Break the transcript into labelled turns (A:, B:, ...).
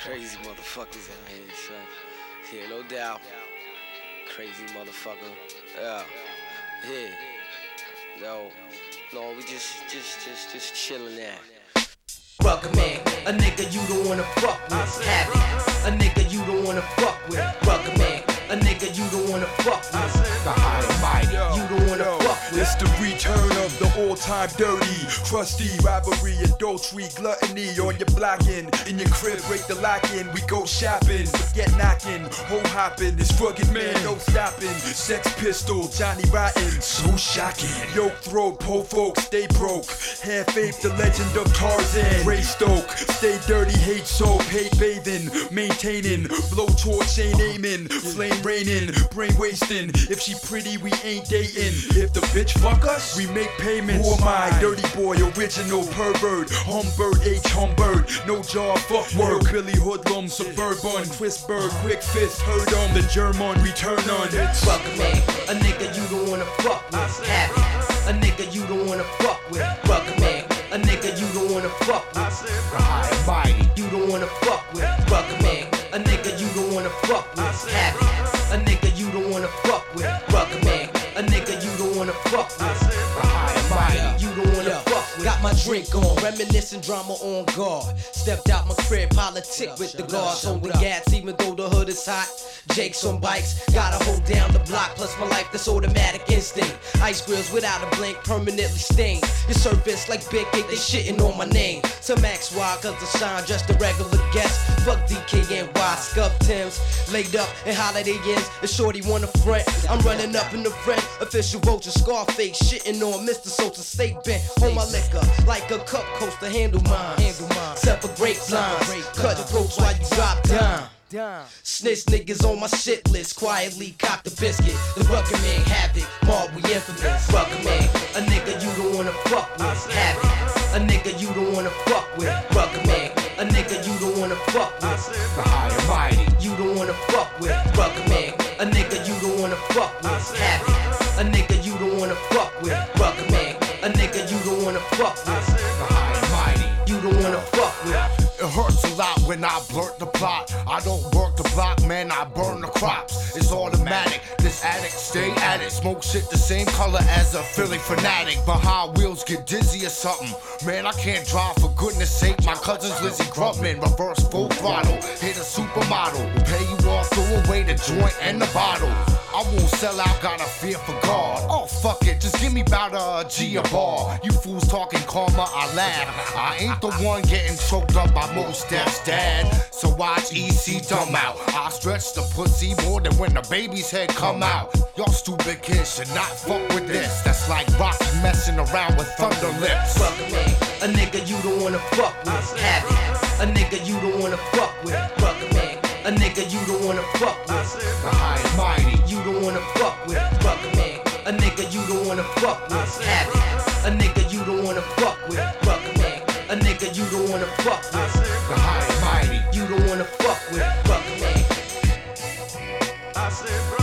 A: Crazy motherfuckers out here, son. Yeah, no doubt. Crazy motherfucker. Yeah. Yeah. No, we just chillin' there.
B: Rucker man, a nigga you don't wanna fuck with. Have it, a nigga you don't wanna fuck with. Rucker man, a nigga you don't wanna fuck with.
C: The high and mighty,
B: you don't wanna fuck with.
C: It's the return of the all-time dirty, crusty robbery, adultery, gluttony on your block end. In your crib, break the lock in. We go shopping, forget knocking, hole hopping. This rugged man, no stopping. Sex pistol, Johnny Rotten, so shocking. Yoke throat, po folks, stay broke. Have faith, the legend of Tarzan. Ray Stoke, stay dirty, hate soap, hate bathing, maintaining. Blow torch, ain't aiming, flame raining, brain wasting. If she pretty, we ain't dating. If the bitch fuck us, we make payments. Who am I? Dirty boy, original pervert. Humbird, H. Humbird, no jaw, fuck word. Billy Hoodlum, suburban, Chris Bird, quick fist, heard on. The German, return on.
B: Rucker man, a nigga you don't wanna fuck with. Have it, a nigga you don't wanna fuck with. Rucker man, a nigga you don't wanna fuck with.
C: The high and mighty,
B: you don't wanna fuck with. Rucker man, a nigga you don't wanna fuck with. Have it, a nigga you don't wanna fuck with. Rucker man, a nigga you don't wanna fuck with.
C: the high and mighty.
B: You don't wanna fuck with. Got my drink on, reminiscing drama on guard. Stepped out my crib, politic with the guards on the gas, even though the hood is hot. Jakes on bikes, gotta hold down the block. Plus my life, this automatic instinct. Ice grills without a blink, permanently stained. Your surface like Big 8, they shitting on my name. Some XY, cause the shine just a regular guest. Fuck DKNY, Scub Tims, laid up in Holiday Inns. The shorty wanna front, I'm running up in the front. Official vulture, Scarface, shitting on Mr. Sosa State Bent. Hold my liquor like a cup coaster, handle mine. Separate blinds, cut throats while you drop down. Snitch niggas on my shit list, quietly cock the biscuit. The Rucker man havoc, mob we infamous. Rucker man, a nigga you don't wanna fuck with. Havoc, a nigga you don't wanna fuck with. Rucker man, a nigga you don't wanna fuck with.
C: The high and mighty,
B: you don't wanna fuck with. Rucker man, a nigga you don't wanna fuck with. Havoc, a nigga you don't wanna fuck with. Rucker man, a nigga you don't wanna fuck with.
C: the high and mighty.
B: You don't wanna fuck with.
D: It hurts a lot when I blurt the plot. I don't work the block, man, I burn the crops. It's automatic, this addict stay at it. Smoke shit the same color as a Philly fanatic. Behind wheels get dizzy or something. Man, I can't drive for goodness sake. My cousin's Lizzie Grubman, reverse full throttle. Hit a supermodel, pay you off, throw away the joint and the bottle. I won't sell out, got a fear for God. Oh fuck it, just give me about a G a bar. You fools talking karma, I laugh. I ain't the one getting choked up by most Steph's dad. So watch EC dumb out. I stretch the pussy more than when the baby's head come out. Y'all stupid kids should not fuck with this. That's like Rocky messing around with Thunder Lips.
B: Rucker man, a nigga you don't wanna fuck with. Have it, a nigga you don't wanna fuck with. Rucker man, a nigga you don't wanna fuck with.
D: The high and mighty,
B: you don't wanna fuck with. Rucker man, a nigga you don't wanna fuck with. Have it, a nigga you don't wanna fuck with. Rucker man, a nigga you don't wanna fuck with.
D: the high and mighty.
B: You don't wanna fuck with. Rucker man.
E: I said, bro.